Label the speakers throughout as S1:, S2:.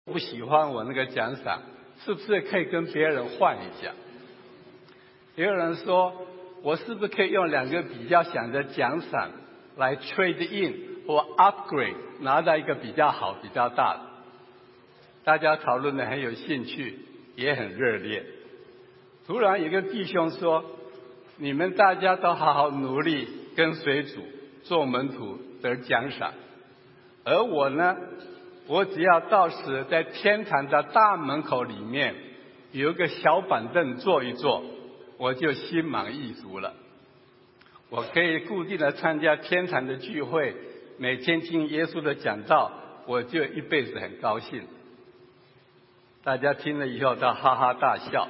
S1: 不喜欢我那个奖赏，是不是可以跟别人换一下？也有人说，我是不是可以用2个比较小的奖赏来 trade in 或 upgrade， 拿到一个比较好、比较大的？大家讨论的很有兴趣，也很热烈。突然有个弟兄说，你们大家都好好努力跟随主，做门徒得奖赏，而我呢，我只要到时在天堂的大门口里面有一个小板凳坐一坐，我就心满意足了。我可以固定的参加天堂的聚会，每天听耶稣的讲道，我就一辈子很高兴。大家听了以后都哈哈大笑。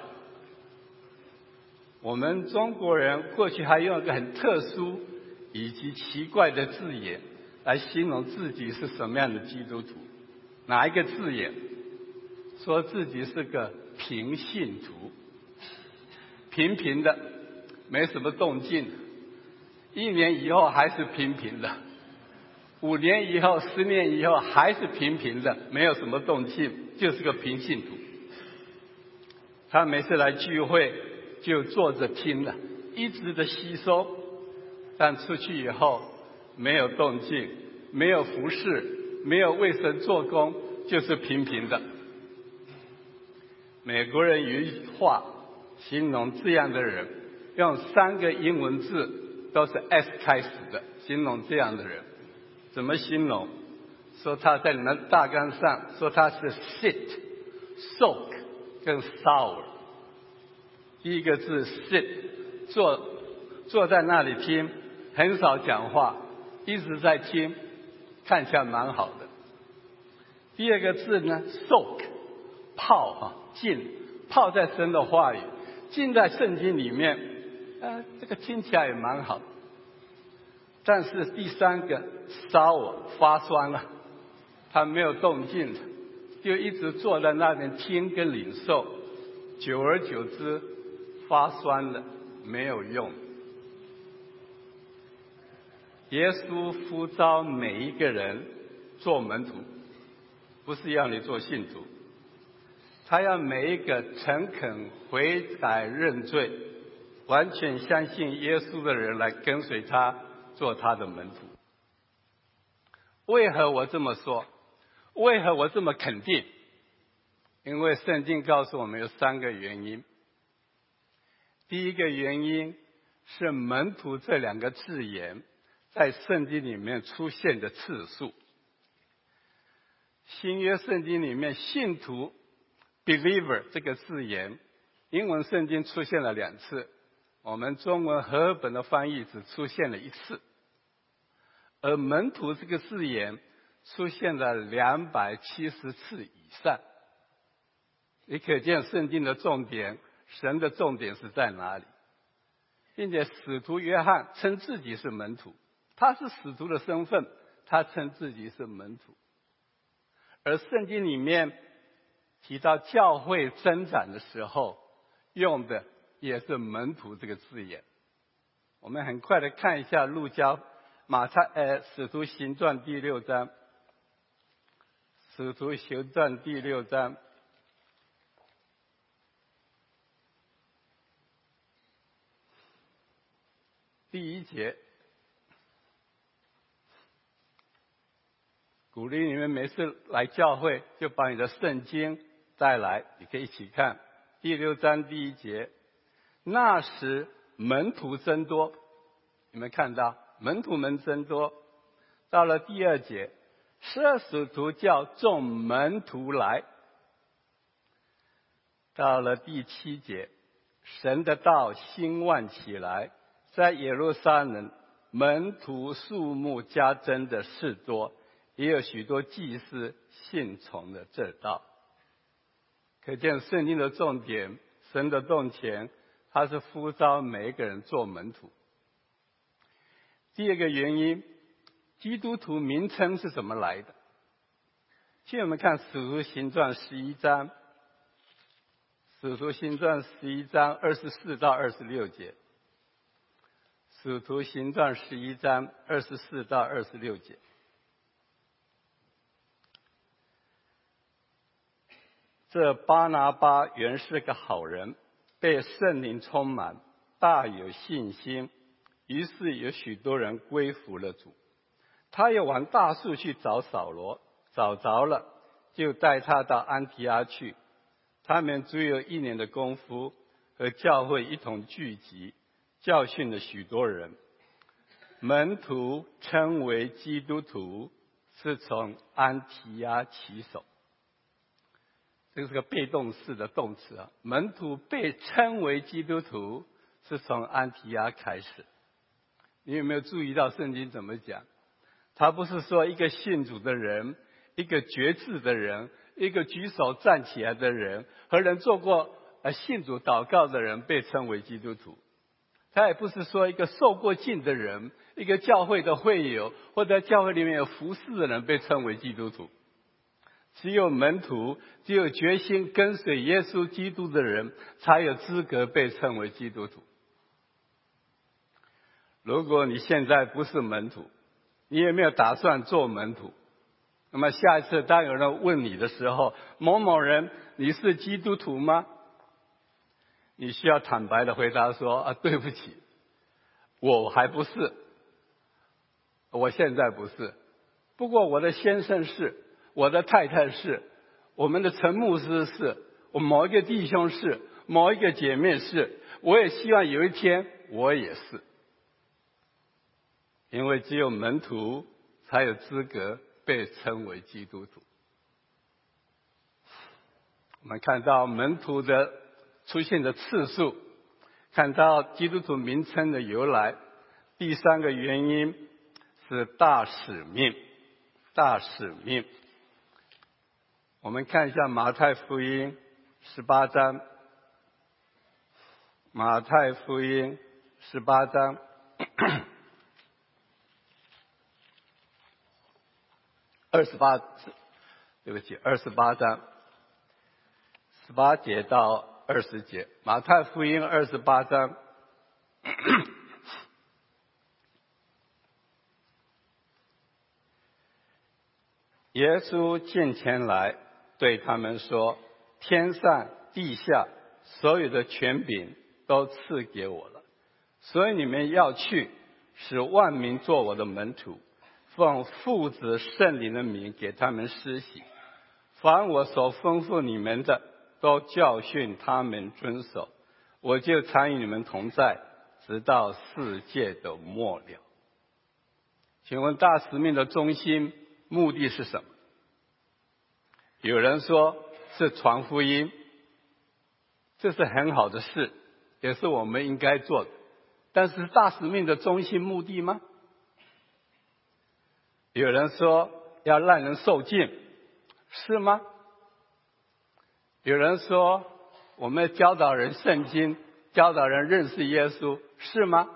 S1: 我们中国人过去还用一个很特殊以及奇怪的字眼来形容自己是什么样的基督徒。哪一个字眼？说自己是个平信徒，平平的，没什么动静，1年以后还是平平的，5年以后、10年以后还是平平的，没有什么动静，就是个平信徒。他每次来聚会就坐着听了，一直的吸收，但出去以后没有动静，没有服侍，没有为神做工，就是平平的。美国人有一句话形容这样的人，用3个英文字都是 S 开始的，形容这样的人。怎么形容？说他在你们大纲上说他是 sit、soak 跟 sour。第一个字 sit， 坐在那里听，很少讲话，一直在听，看起来蛮好的。第二个字呢 soak， 泡泡在神的话语，浸在圣经里面，这个听起来也蛮好的。但是第3个 sour， 发酸了，他没有动静，就一直坐在那边听跟领受，久而久之发酸了，没有用。耶稣呼召每一个人做门徒，不是要你做信徒，他要每一个诚恳悔改认罪，完全相信耶稣的人来跟随他，做他的门徒。为何我这么说？为何我这么肯定？因为圣经告诉我们有3个原因。第一个原因是门徒这2个字眼在圣经里面出现的次数。新约圣经里面信徒 believer 这个字眼，英文圣经出现了2次，我们中文和合本的翻译只出现了1次，而门徒这个字眼出现了270次以上。你可见圣经的重点，神的重点是在哪里？并且使徒约翰称自己是门徒，他是使徒的身份，他称自己是门徒。而圣经里面提到教会增长的时候，用的也是门徒这个字眼。我们很快的看一下使徒行传第6章，使徒行传第6章第1节，鼓励你们每次来教会就把你的圣经带来，你可以一起看。第6章第1节，那时门徒增多，你们看到门徒们增多。到了第2节，12使徒叫众门徒来。到了第7节，神的道兴旺起来，在耶路撒冷门徒数目加增的事多，也有许多祭司信从了这道。可见圣经的重点，神的动前，他是呼召每一个人做门徒。第2个原因，基督徒名称是怎么来的？请我们看使徒行传11章，使徒行传11章24到26节，使徒行传11章24到26节。 这巴拿巴原是个好人，被圣灵充满，大有信心，于是有许多人归服了主。他又往大树去找扫罗，找着了，就带他到安提阿去。他们足有1年的功夫，和教会一同聚集，教训了许多人。门徒称为基督徒，是从安提阿起手。这是个被动式的动词啊。门徒被称为基督徒，是从安提阿开始。你有没有注意到圣经怎么讲？他不是说一个信主的人，一个决志的人，一个举手站起来的人，和人做过信主祷告的人被称为基督徒。他也不是说一个受过浸的人，一个教会的会友，或者教会里面有服侍的人被称为基督徒。只有门徒，只有决心跟随耶稣基督的人，才有资格被称为基督徒。如果你现在不是门徒，你也没有打算做门徒，那么下一次当有人问你的时候，某某人，你是基督徒吗？你需要坦白的回答说，对不起，我还不是，我现在不是，不过我的先生是，我的太太是，我们的陈牧师是，我某一个弟兄是，某一个姐妹是，我也希望有一天我也是。因为只有门徒才有资格被称为基督徒。我们看到门徒的出现的次数，看到基督徒名称的由来。第3个原因是大使命，大使命。我们看一下马太福音18章，马太福音18章28章18节到20节，马太福音28章。耶稣近前来，对他们说：天上地下所有的权柄都赐给我了，所以你们要去，使万民做我的门徒，奉父子圣灵的名给他们施洗，凡我所吩咐你们的，都教训他们遵守，我就常与你们同在，直到世界的末了。请问大使命的中心目的是什么？有人说是传福音，这是很好的事，也是我们应该做的，但是大使命的中心目的吗？有人说要让人受尽，是吗？有人说我们教导人圣经，教导人认识耶稣，是吗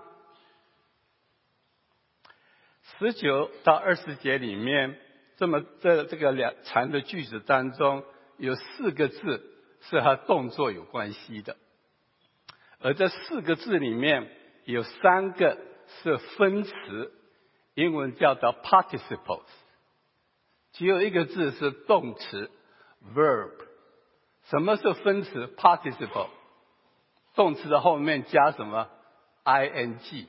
S1: ？19到20节里面，这个两长的句子当中，有4个字是和动作有关系的，而这4个字里面有3个是分词，英文叫做 participles， 只有1个字是动词 verb。 什么是分词 participle？ 动词的后面加什么 ing。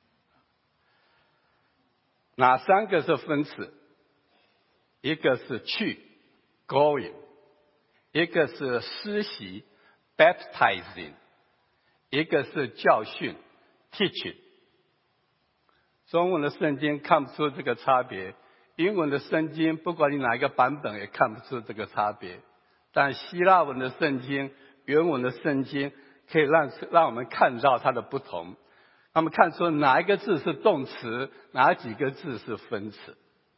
S1: 哪3个是分词？一个是去 going， 一个是施洗 baptizing， 一个是教训 teaching。 中文的圣经看不出这个差别，英文的圣经不管你哪一个版本也看不出这个差别，但希腊文的圣经、原文的圣经可以让我们看到它的不同，他们看出哪一个字是动词，哪几个字是分词。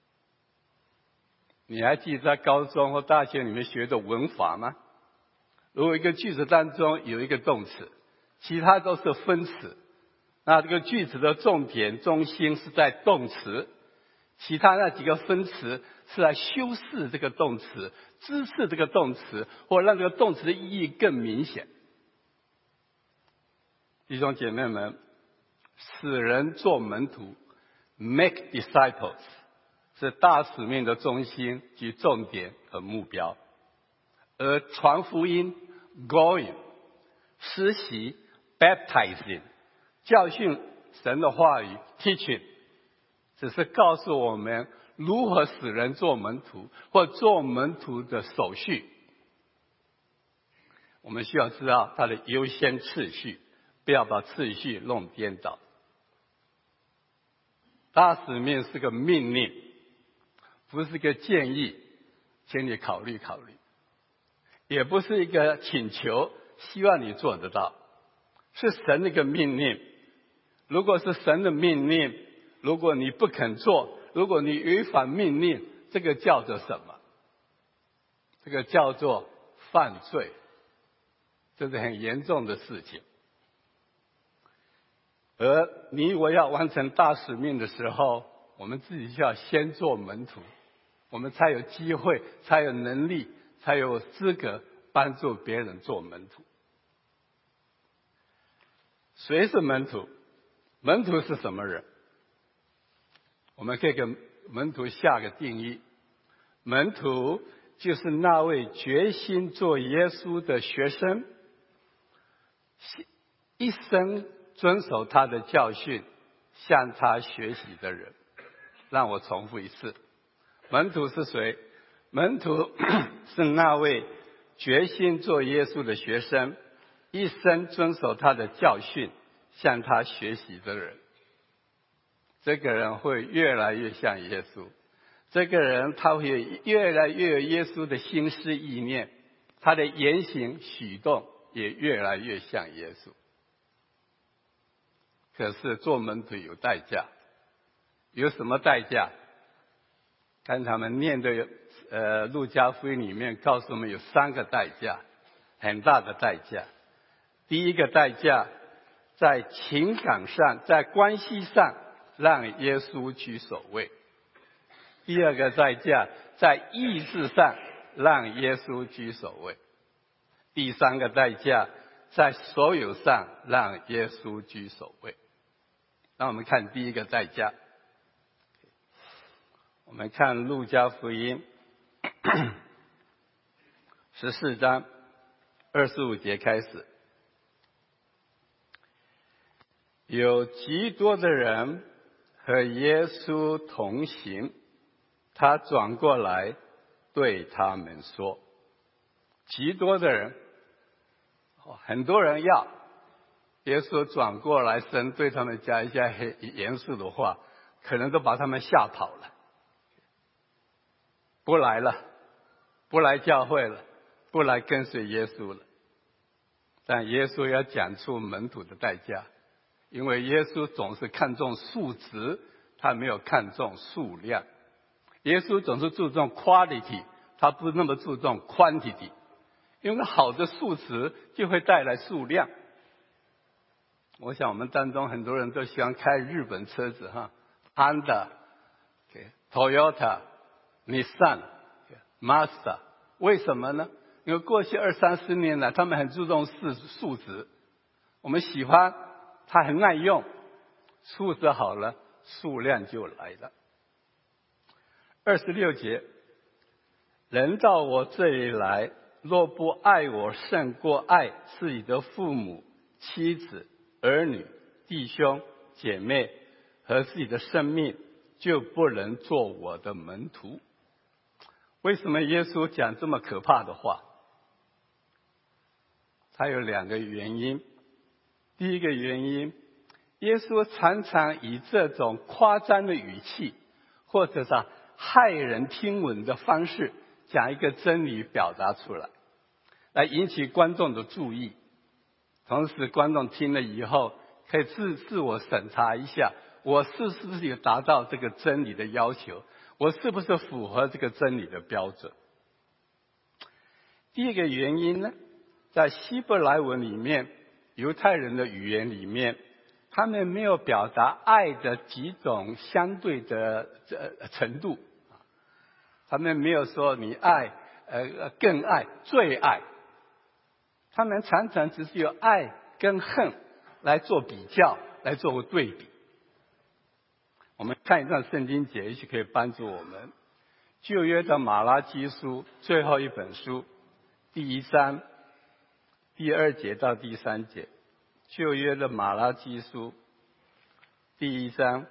S1: 你还记得在高中或大学里面学的文法吗？如果一个句子当中有一个动词，其他都是分词，那这个句子的重点中心是在动词，其他那几个分词是来修饰这个动词，支持这个动词，或让这个动词的意义更明显。弟兄姐妹们，使人做门徒 make disciples 是大使命的中心及重点和目标， 而传福音 going， 实习 baptizing， 教训神的话语 teaching， 只是告诉我们如何使人做门徒，或做门徒的手续。我们需要知道它的优先次序，不要把次序弄颠倒。大使命是个命令，不是个建议，请你考虑考虑。也不是一个请求，希望你做得到，是神的一个命令。如果是神的命令，如果你不肯做，如果你违反命令，这个叫做什么？这个叫做犯罪，这是很严重的事情。而你我要完成大使命的时候，我们自己需要先做门徒，我们才有机会，才有能力，才有资格帮助别人做门徒。谁是门徒？门徒是什么人？我们可以给门徒下个定义：门徒就是那位决心做耶稣的学生，一生遵守他的教训，向他学习的人。让我重复一次，门徒是谁？门徒是那位决心做耶稣的学生，一生遵守他的教训，向他学习的人。这个人会越来越像耶稣，这个人他会越来越有耶稣的心思意念，他的言行举动也越来越像耶稣。可是做门徒有代价，有什么代价？刚才我们念的路加福音里面告诉我们有3个代价，很大的代价。第一个代价，在情感上，在关系上让耶稣居首位；第二个代价，在意志上让耶稣居首位；第3个代价，在所有上让耶稣居首位。让我们看第一个代价。我们看路加福音14章25节开始，有极多的人和耶稣同行，他转过来对他们说，极多的人，很多人要耶稣转过来，神对他们讲一些很严肃的话，可能都把他们吓跑了，不来了，不来教会了，不来跟随耶稣了。但耶稣要讲出门徒的代价，因为耶稣总是看重数值，他没有看重数量。耶稣总是注重 quality， 他不那么注重 quantity， 因为好的数值就会带来数量。我想我们当中很多人都喜欢开日本车子哈 ，Honda、Toyota、Nissan、Mazda， 为什么呢？因为过去20-30年来，他们很注重数值，我们喜欢它很耐用，数值好了，数量就来了。26节，人到我这里来，若不爱我胜过爱自己的父母、妻子、儿女、弟兄、姐妹和自己的生命，就不能做我的门徒。为什么耶稣讲这么可怕的话？他有2个原因。第一个原因，耶稣常常以这种夸张的语气，或者是骇人听闻的方式，讲一个真理表达出来，来引起观众的注意。同时观众听了以后可以自我审查一下，我是不是有达到这个真理的要求，我是不是符合这个真理的标准。第一个原因呢，在希伯来文里面，犹太人的语言里面，他们没有表达爱的几种相对的程度，他们没有说你爱更爱最爱，他们常常只是有爱跟恨来做比较，来做对比。我们看一段圣经节，也许可以帮助我们。旧约的马拉基书最后一本书， 第1章第2节到第3节，旧约的马拉基书第1章。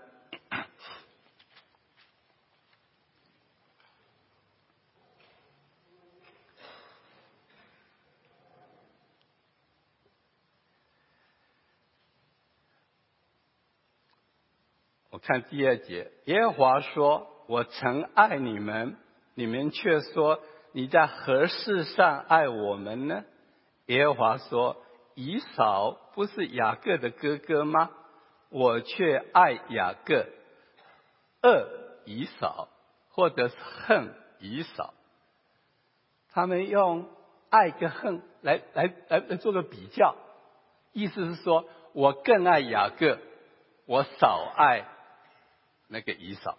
S1: 我看第2节，耶和华说：“我曾爱你们，你们却说你在何事上爱我们呢？”耶和华说：“以扫不是雅各的哥哥吗？我却爱雅各，恶以扫，或者是恨以扫。”他们用爱跟恨来做个比较，意思是说我更爱雅各，我少爱那个以扫。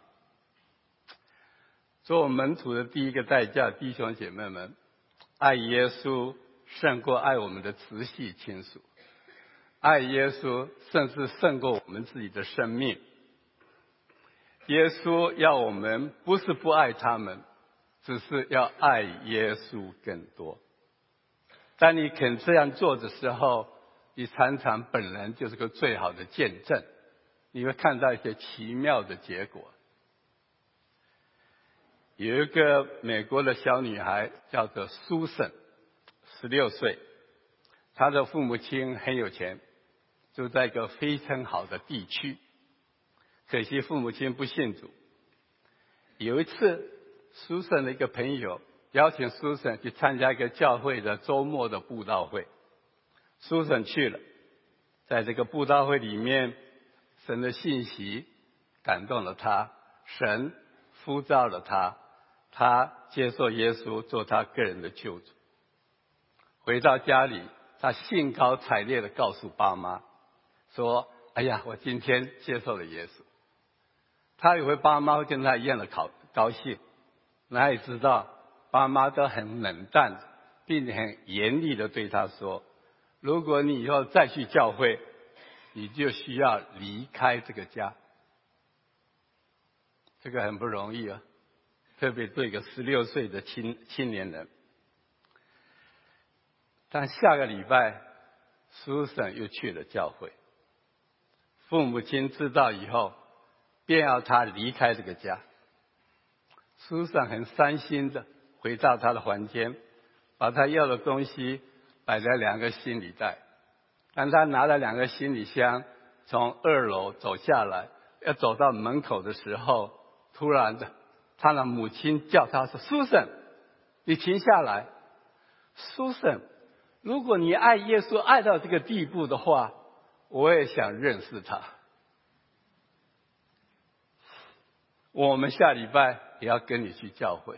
S1: 做我门徒的第一个代价，弟兄姐妹们，爱耶稣胜过爱我们的直系亲属，爱耶稣甚至胜过我们自己的生命。耶稣要我们不是不爱他们，只是要爱耶稣更多。当你肯这样做的时候，你常常本人就是个最好的见证，你会看到一些奇妙的结果。有一个美国的小女孩叫做苏珊，16岁，她的父母亲很有钱，住在一个非常好的地区，可惜父母亲不信主。有一次，苏珊的一个朋友邀请苏珊去参加一个教会的周末的布道会，苏珊去了。在这个布道会里面，神的信息感动了他，神呼召了他，他接受耶稣做他个人的救主。回到家里，他兴高采烈地告诉爸妈说：“哎呀，我今天接受了耶稣。”他以为爸妈会跟他一样的高兴，哪里知道爸妈都很冷淡，并且很严厉地对他说：“如果你以后再去教会，你就需要离开这个家。”这个很不容易啊，特别对一个16岁的青年人。但下个礼拜，苏珊又去了教会，父母亲知道以后，便要他离开这个家。苏珊很伤心的回到他的房间，把他要的东西摆在2个行李袋。当他拿了2个行李箱从2楼走下来，要走到门口的时候，突然的，他的母亲叫他说：“苏珊，你停下来。苏珊，如果你爱耶稣爱到这个地步的话，我也想认识他。我们下礼拜也要跟你去教会。”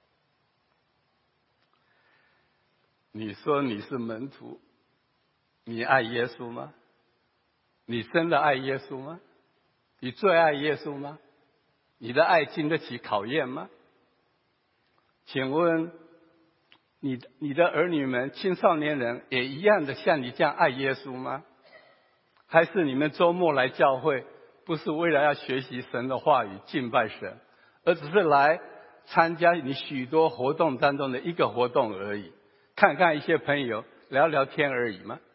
S1: 你说你是门徒，你爱耶稣吗？你真的爱耶稣吗？你最爱耶稣吗？你的爱经得起考验吗？请问你的儿女们、青少年人也一样的像你这样爱耶稣吗？还是你们周末来教会，不是为了要学习神的话语、敬拜神，而只是来参加你许多活动当中的一个活动而已，看看一些朋友，聊聊天而已吗？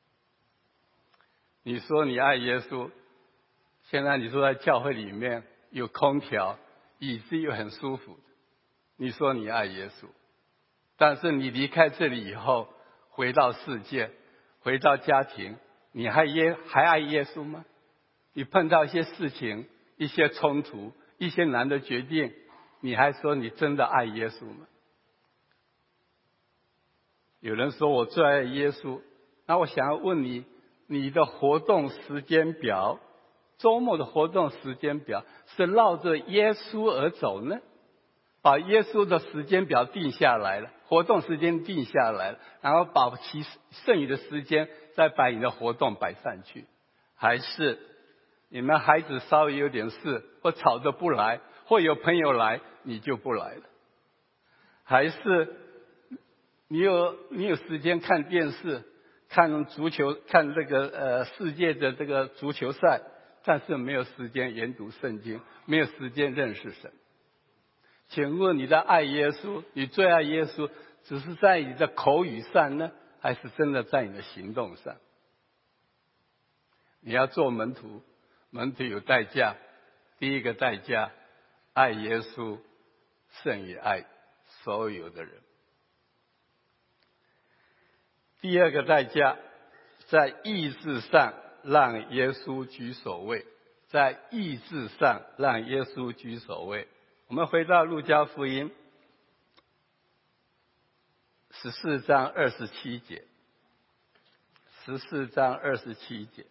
S1: 你说你爱耶稣，现在你说在教会里面有空调，椅子又很舒服，你说你爱耶稣，但是你离开这里以后，回到世界，回到家庭，你还爱耶稣吗？你碰到一些事情、一些冲突、一些难的决定，你还说你真的爱耶稣吗？有人说我最爱耶稣，那我想要问你，你的活动时间表，周末的活动时间表是绕着耶稣而走呢，把耶稣的时间表定下来了，活动时间定下来了，然后把其剩余的时间再把你的活动摆上去，还是你们孩子稍微有点事或吵着不来，或有朋友来你就不来了，还是你有时间看电视、看足球、看这个世界的这个足球赛，但是没有时间研读圣经，没有时间认识神。请问你的爱耶稣，你最爱耶稣， 只是在你的口语上呢，还是真的在你的行动上？你要做门徒，门徒有代价。第一个代价，爱耶稣胜于爱所有的人。第二个代价，在意志上让耶稣居首位，在意志上让耶稣居首位。我们回到路加福音14章27节，14章27节，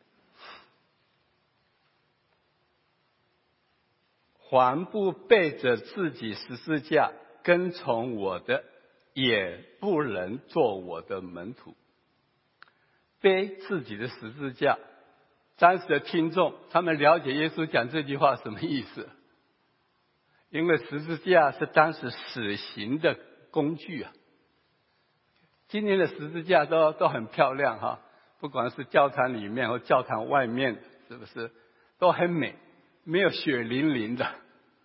S1: 凡不背着自己十字架跟从我的，也不能做我的门徒。背自己的十字架，当时的听众他们了解耶稣讲这句话什么意思，因为十字架是当时死刑的工具啊。今天的十字架都很漂亮哈，不管是教堂里面或教堂外面，是不是都很美，没有血淋淋的，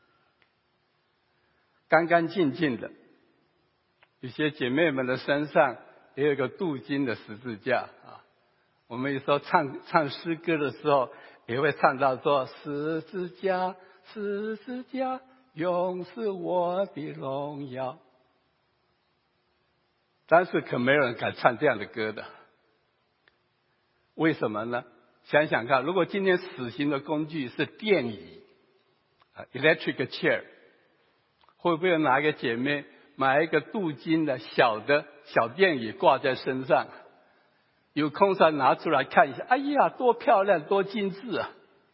S1: 干干净净的。有些姐妹们的身上也有一个镀金的十字架啊。我们有时候唱诗歌的时候，也会唱到说：十字架，十字架，永是我的荣耀。但是可没有人敢唱这样的歌的，为什么呢？想想看，如果今天死刑的工具是电椅，electric chair， 会不会有哪一个姐妹买一个镀金的小电椅挂在身上？有空时拿出来看一下，哎呀，多漂亮，多精致啊！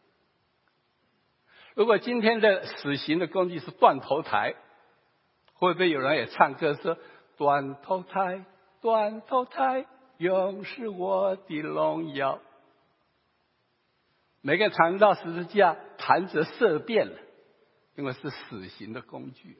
S1: 如果今天的死刑的工具是断头台，会不会有人也唱歌说：断头台，断头台，永是我的荣耀？每个人谈到十字架，谈着色变了，因为是死刑的工具啊。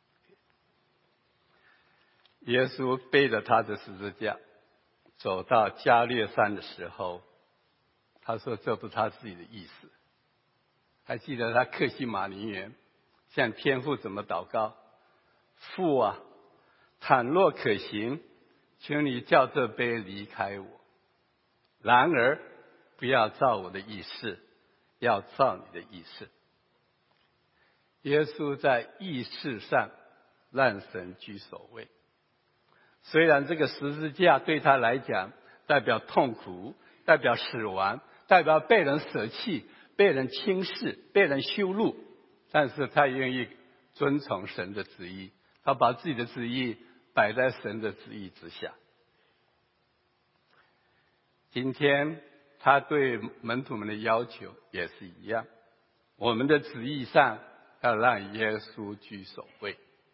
S1: 耶稣背着他的十字架走到加略山的时候，他说这不是他自己的意思。还记得他客西马尼园向天父怎么祷告？父啊，倘若可行，求你叫这杯离开我，然而不要照我的意思，要照你的意思。耶稣在意识上让神居首位。虽然这个十字架对他来讲代表痛苦，代表死亡，代表被人舍弃，被人轻视，被人羞辱，但是他愿意遵从神的旨意，他把自己的旨意摆在神的旨意之下。今天他对门徒们的要求也是一样，我们的旨意上要让耶稣居首位。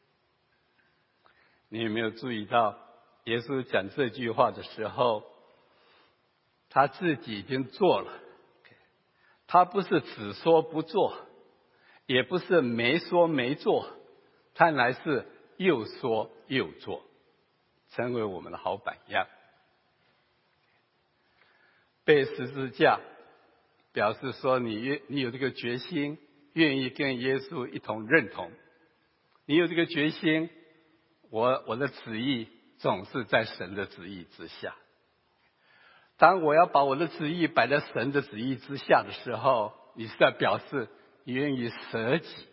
S1: 你有没有注意到耶稣讲这句话的时候，他自己已经做了，他不是只说不做，也不是没说没做，他乃是又说又做，成为我们的好榜样。背十字架表示说你有这个决心，愿意跟耶稣一同认同，你有这个决心，我的旨意总是在神的旨意之下。当我要把我的旨意摆在神的旨意之下的时候，你是在表示你愿意舍己。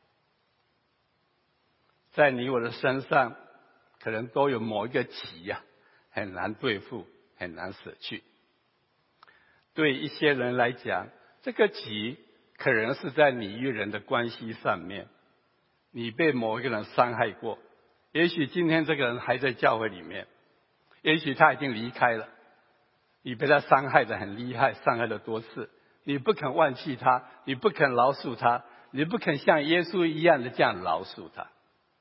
S1: 在你我的身上可能都有某一个己呀，很难对付，很难舍去。对一些人来讲，这个己可能是在你与人的关系上面，你被某一个人伤害过，也许今天这个人还在教会里面，也许他已经离开了，你被他伤害得很厉害，伤害了多次，你不肯忘记他，你不肯饶恕他，你不肯像耶稣一样的这样饶恕他。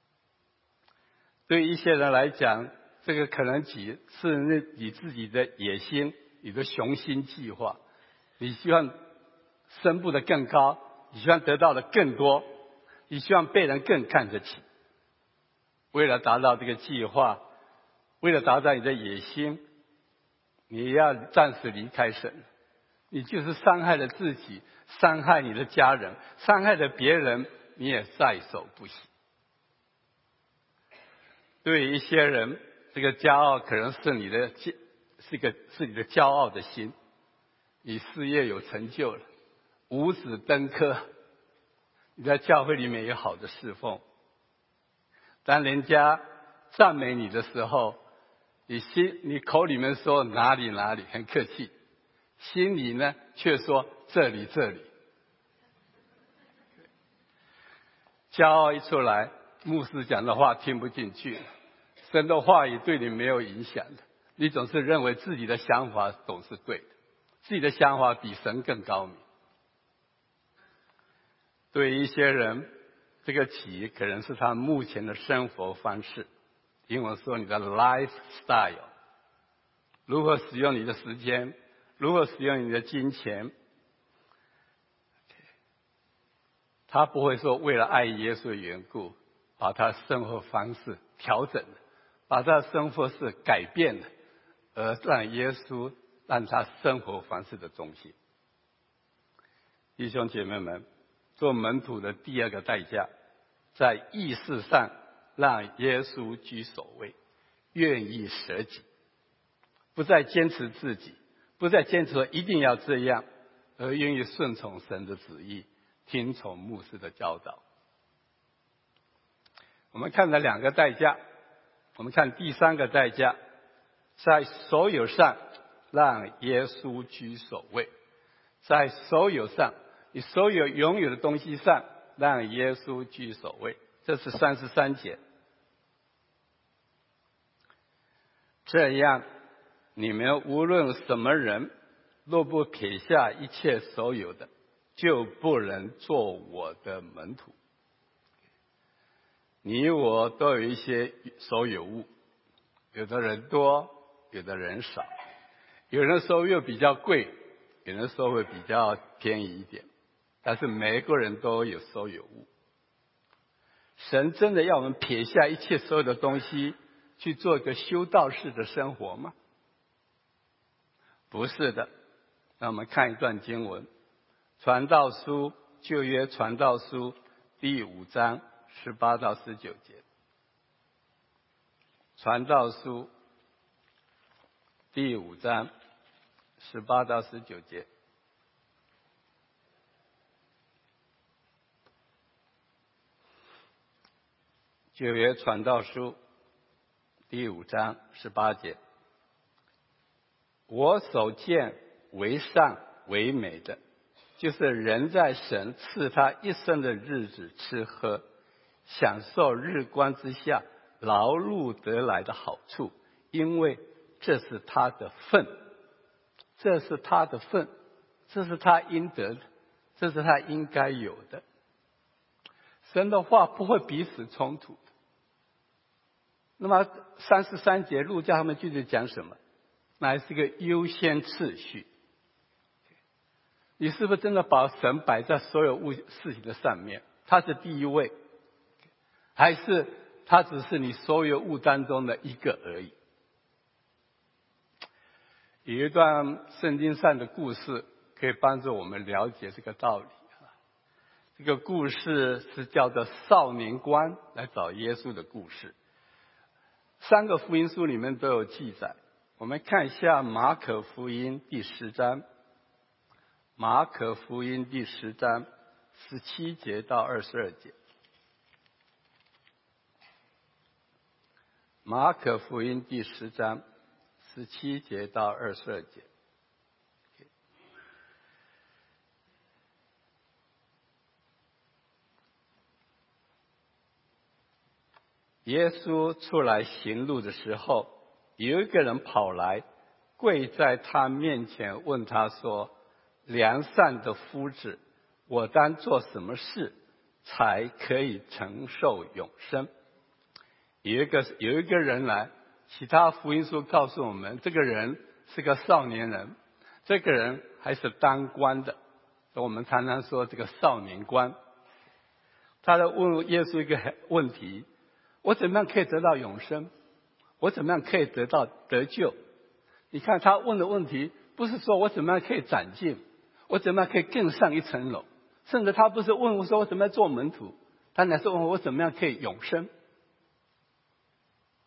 S1: 对一些人来讲，这个可能己是你自己的野心，你的雄心计划，你希望升步得更高，你希望得到的更多，你希望被人更看得起。为了达到这个计划，为了达到你的野心，你要暂时离开神，你就是伤害了自己，伤害你的家人，伤害了别人，你也在所不惜。 对于一些人，这个骄傲可能是你的骄傲的心，你事业有成就了，五子登科，你在教会里面有好的侍奉。当人家赞美你的时候，你口里面说哪里哪里很客气，心里呢却说这里这里。骄傲一出来，牧师讲的话听不进去，神的话语对你没有影响的，你总是认为自己的想法总是对的，自己的想法比神更高明。对于一些人，这个企业可能是他目前的生活方式，英文说你的 lifestyle， 如何使用你的时间，如何使用你的金钱。他不会说为了爱耶稣的缘故，把他生活方式调整了，把他生活式改变了，而让耶稣让他生活方式的中心。弟兄姐妹们，做门徒的第二个代价，在意识上让耶稣居首位，愿意舍己，不再坚持自己，不再坚持说一定要这样，而愿意顺从神的旨意，听从牧师的教导。我们看了两个代价，我们看第三个代价，在所有上让耶稣居首位，在所有上，你所有拥有的东西上让耶稣居首位，这是33节。这样你们无论什么人，若不撇下一切所有的，就不能做我的门徒。你我都有一些所有物，有的人多，有的人少，有人收入比较贵，有人收入比较便宜一点，但是每个人都有所有物。神真的要我们撇下一切所有的东西，去做一个修道士的生活吗？不是的。让我们看一段经文，传道书，旧约传道书第5章18到19节。传道书第5章18到19节。旧约传道书第5章18节。我所见为善为美的，就是人在神赐他一生的日子吃喝，享受日光之下劳碌得来的好处，因为这是他的份，这是他的份，这是他应得的，这是他应该有的。神的话不会彼此冲突的。那么33节路加他们具体讲什么？乃是一个优先次序。你是不是真的把神摆在所有事情的上面？他是第一位，还是他只是你所有物当中的一个而已？有一段圣经上的故事可以帮助我们了解这个道理。这个故事是叫做少年官来找耶稣的故事。3个福音书里面都有记载。我们看一下马可福音第10章，马可福音第10章17节到22节。马可福音第10章17节到22节。耶稣出来行路的时候，有一个人跑来，跪在他面前问他说：良善的夫子，我当做什么事才可以承受永生？有一个人来，其他福音书告诉我们，这个人是个少年人，这个人还是当官的，我们常常说这个少年官。他在问耶稣一个问题：我怎么样可以得到永生？我怎么样可以得救？你看他问的问题，不是说我怎么样可以长进，我怎么样可以更上一层楼，甚至他不是问我说我怎么样做门徒，他乃是问我怎么样可以永生。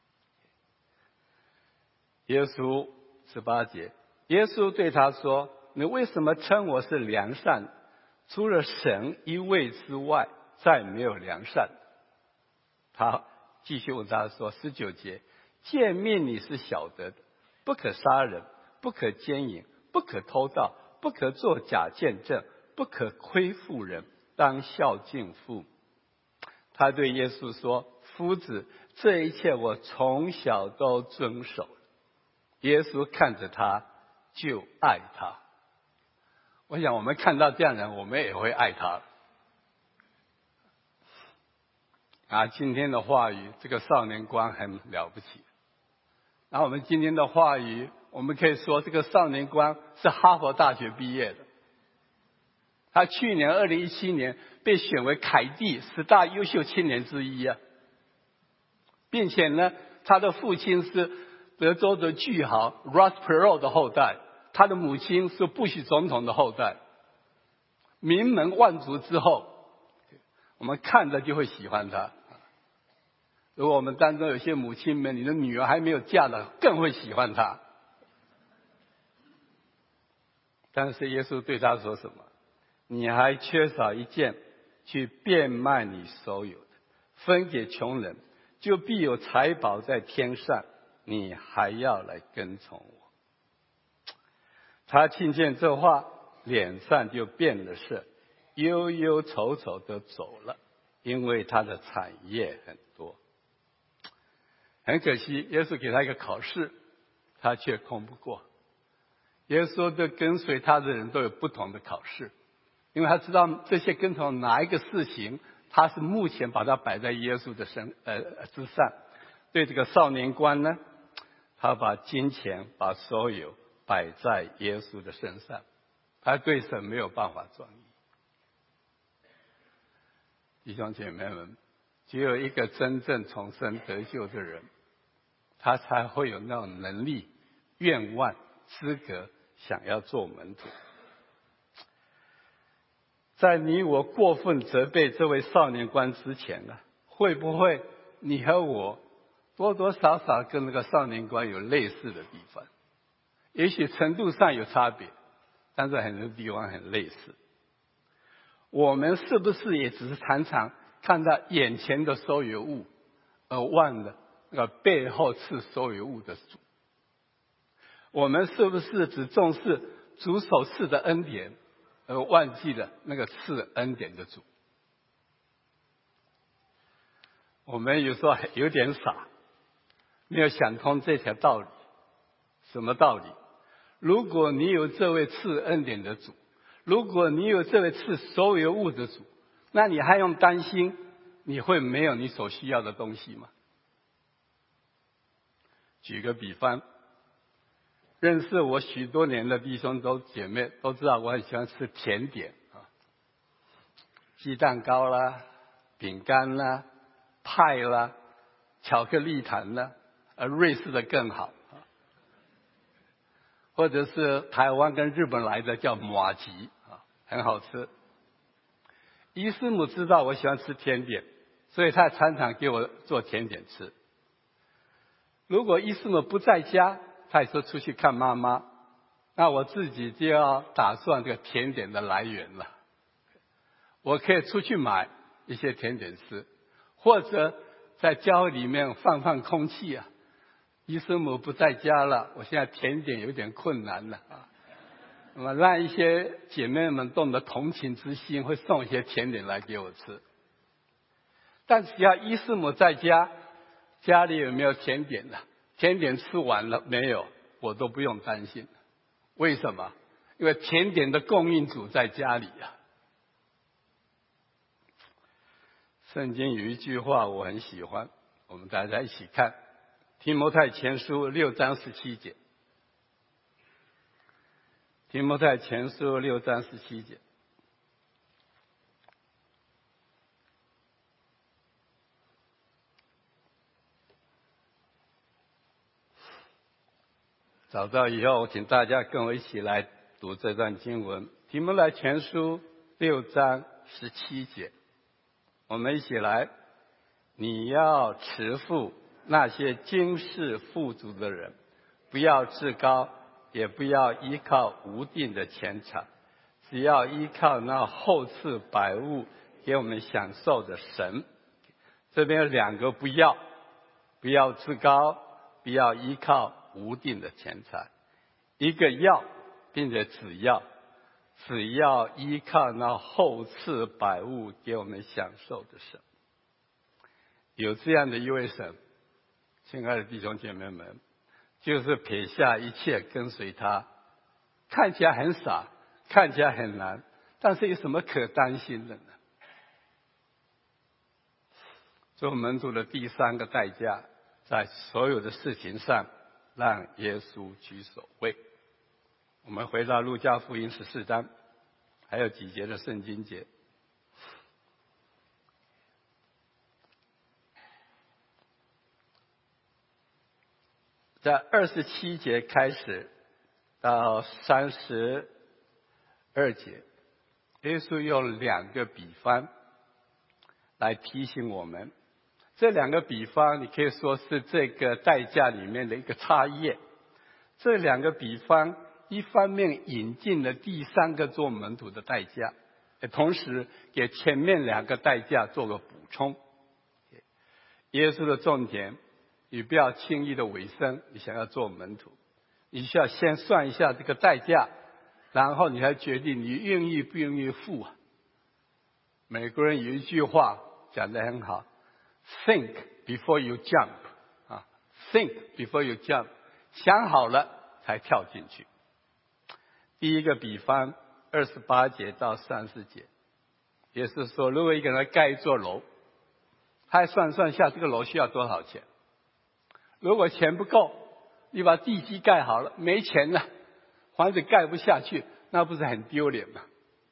S1: 耶稣18节，耶稣对他说：“你为什么称我是良善？除了神一位之外，再没有良善。”他继续问他说，19节，诫命你是晓得的，不可杀人，不可奸淫，不可偷盗，不可作假见证，不可亏负人，当孝敬父母。他对耶稣说：“夫子，这一切我从小都遵守了。”耶稣看着他，就爱他。我想我们看到这样的人，我们也会爱他。今天的话语，这个少年官很了不起。我们今天的话语，我们可以说这个少年官是哈佛大学毕业的。他去年2017年被选为凯蒂10大优秀青年之一啊，并且呢，他的父亲是德州的巨豪 Ross Perot 的后代，他的母亲是布希总统的后代，名门望族之后，我们看着就会喜欢他。如果我们当中有些母亲们，你的女儿还没有嫁了，更会喜欢他。但是耶稣对他说什么？你还缺少一件，去变卖你所有的，分给穷人，就必有财宝在天上。你还要来跟从我。他听见这话，脸上就变了色，忧忧愁愁地走了，因为他的产业很多。很可惜，耶稣给他一个考试，他却通不过。耶稣对跟随他的人都有不同的考试，因为他知道这些跟从哪一个事情，他是目前把它摆在耶稣的之上。对这个少年官呢，他把金钱把所有摆在耶稣的身上，他对神没有办法专一。弟兄姐妹们，只有一个真正重生得救的人，他才会有那种能力、愿望、资格想要做门徒。在你我过分责备这位少年官之前呢，会不会你和我多多少少跟那个少年官有类似的地方？也许程度上有差别，但是很多地方很类似。我们是不是也只是常常看到眼前的所有物，而忘了那个背后赐所有物的主？我们是不是只重视主所赐的恩典，而忘记了那个赐恩典的主？我们有时候有点傻，没有想通这条道理。什么道理？如果你有这位赐恩典的主，如果你有这位赐所有物的主，那你还用担心你会没有你所需要的东西吗？举个比方，认识我许多年的弟兄姐妹都知道我很喜欢吃甜点鸡蛋糕啦、饼干啦、派啦、巧克力糖啦，瑞士的更好，或者是台湾跟日本来的叫麻糬很好吃。伊师母知道我喜欢吃甜点，所以他常常给我做甜点吃。如果伊师母不在家，他也说出去看妈妈，那我自己就要打算这个甜点的来源了。我可以出去买一些甜点吃，或者在教会里面放空气啊。伊师母不在家了，我现在甜点有点困难了那么让一些姐妹们动了同情之心，会送一些甜点来给我吃。但只要伊师母在家，家里有没有甜点呢？甜点吃完了没有，我都不用担心。为什么？因为甜点的供应主在家里啊。圣经有一句话我很喜欢，我们大家一起看提摩太前书6章17节。提摩太前书6章17节。找到以后，请大家跟我一起来读这段经文。提摩太前书6章17节，我们一起来。你要持负那些今世富足的人， 不要自高，也不要依靠无定的钱财，只要依靠那厚赐百物给我们享受的神。这边有两个不要，不要自高，不要依靠无定的钱财。一个要，并且只要依靠那厚赐百物给我们享受的神。有这样的一位神，亲爱的弟兄姐妹们，就是撇下一切跟随他。看起来很傻，看起来很难，但是有什么可担心的呢？做门徒的第三个代价，在所有的事情上让耶稣居首位。我们回到路加福音14章，还有几节的圣经节。在27节开始到32节，耶稣用两个比方来提醒我们。这两个比方你可以说是这个代价里面的一个插页。这两个比方一方面引进了第三个做门徒的代价，同时给前面两个代价做个补充。耶稣的重点，你不要轻易的委身，你想要做门徒，你需要先算一下这个代价，然后你才决定你愿意不愿意付。美国人有一句话讲得很好， Think before you jump， Think before you jump， 想好了才跳进去。第一个比方28节到30节，也是说，如果一个人盖一座楼，他算下这个楼需要多少钱。如果钱不够，你把地基盖好了，没钱了，房子盖不下去，那不是很丢脸吗？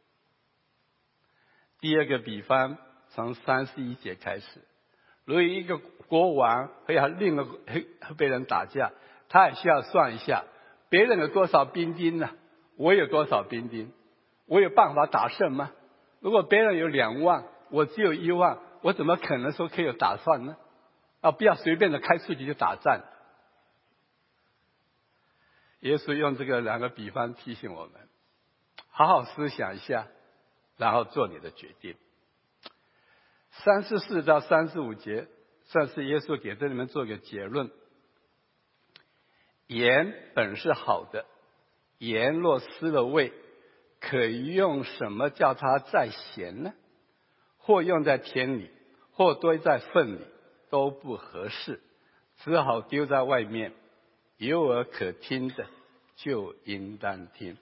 S1: 第二个比方从31节开始，如果一个国王和另一个被人打架，他也需要算一下，别人有多少兵丁呢？我有多少兵丁？我有办法打胜吗？如果别人有2万，我只有1万，我怎么可能说可以打算呢？不要随便的开出去就打仗。耶稣用这个两个比方提醒我们，好好思想一下，然后做你的决定。34到35节算是耶稣给这里面做个结论。盐本是好的，盐若失了味，可用什么叫它再咸呢？或用在田里，或堆在粪里，都不合适，只好丢在外面。有耳可听的就应当听。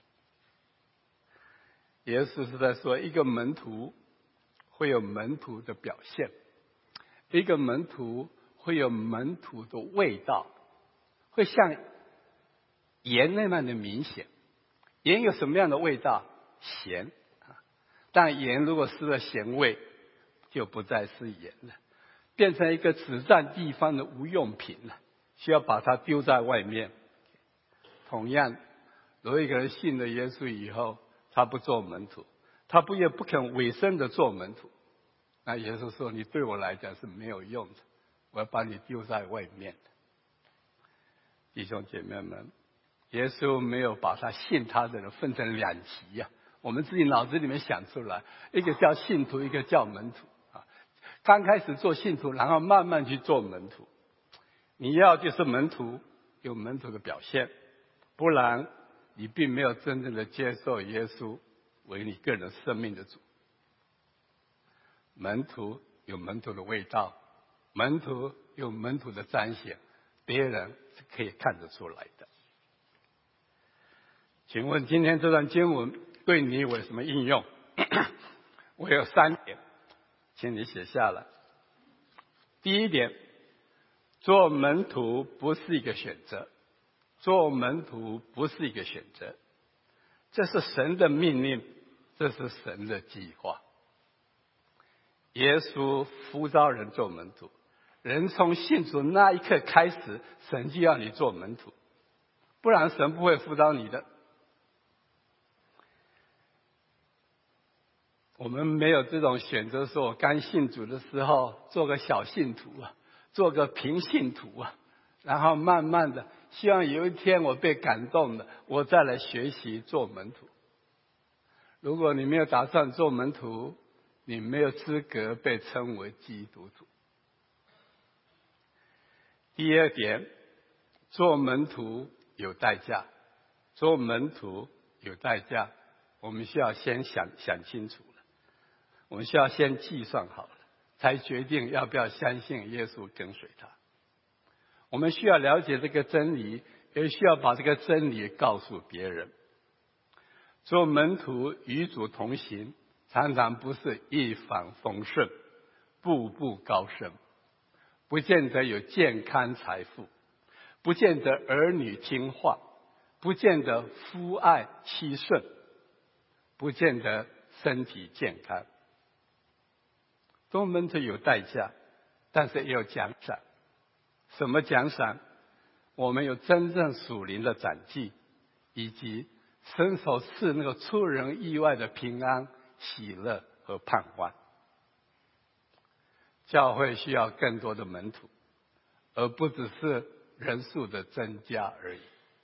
S1: 耶稣是在说，一个门徒会有门徒的表现，一个门徒会有门徒的味道，会像盐那样的明显。盐有什么样的味道？咸。但盐如果失了咸味，就不再是盐了，变成一个只占地方的无用品了，需要把它丢在外面。同样，如果一个人信了耶稣以后，他不做门徒，他也不肯委身的做门徒，那耶稣说，你对我来讲是没有用的，我要把你丢在外面。弟兄姐妹们，耶稣没有把他信他的人分成2级呀，我们自己脑子里面想出来，一个叫信徒，一个叫门徒。刚开始做信徒，然后慢慢去做门徒。你要就是门徒，有门徒的表现，不然你并没有真正的接受耶稣为你个人生命的主。门徒有门徒的味道，门徒有门徒的彰显，别人是可以看得出来的。请问今天这段经文对你有什么应用？我有3点，请你写下来。第一点，做门徒不是一个选择，做门徒不是一个选择，这是神的命令，这是神的计划。耶稣呼召人做门徒，人从信主那一刻开始，神就要你做门徒，不然神不会呼召你的。我们没有这种选择，说我刚信主的时候做个小信徒做个平信徒然后慢慢的希望有一天我被感动了，我再来学习做门徒。如果你没有打算做门徒，你没有资格被称为基督徒。第二点，做门徒有代价，做门徒有代价，我们需要先想清楚了，我们需要先计算好了，才决定要不要相信耶稣跟随他。我们需要了解这个真理，也需要把这个真理告诉别人。做门徒与主同行，常常不是一帆风顺，步步高升，不见得有健康财富，不见得儿女听话，不见得夫爱妻顺，不见得身体健康。做门徒有代价，但是也有奖赏。什么奖赏？我们有真正属灵的长进，以及伸手是那个出人意外的平安、喜乐和盼望。教会需要更多的门徒，而不只是人数的增加而已。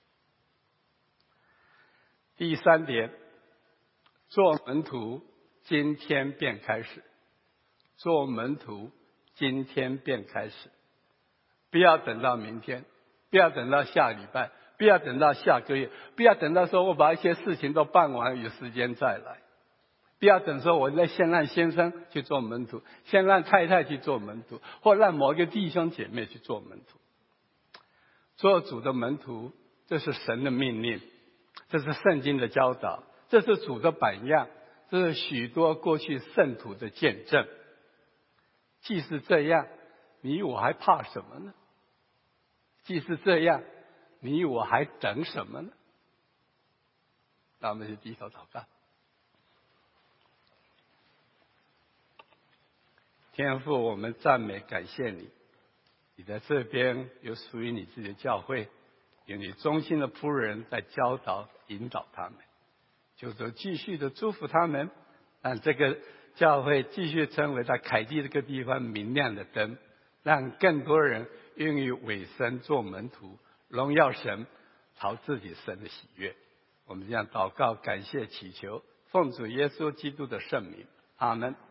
S1: 第三点，做门徒今天便开始。做门徒今天便开始，不要等到明天，不要等到下礼拜，不要等到下个月，不要等到说我把一些事情都办完有时间再来，不要等说我先让先生去做门徒，先让太太去做门徒，或让某一个弟兄姐妹去做门徒。做主的门徒，这是神的命令，这是圣经的教导，这是主的榜样，这是许多过去圣徒的见证。既是这样，你我还怕什么呢？既是这样，你我还等什么呢？那我们就低头祷告。天父，我们赞美感谢你，你在这边有属于你自己的教会，有你忠心的仆人在教导引导他们，就说继续的祝福他们，让这个教会继续成为在凯蒂这个地方明亮的灯，让更多人愿意委身做门徒，荣耀神，讨自己神的喜悦。我们这样祷告感谢祈求，奉主耶稣基督的圣名，阿们。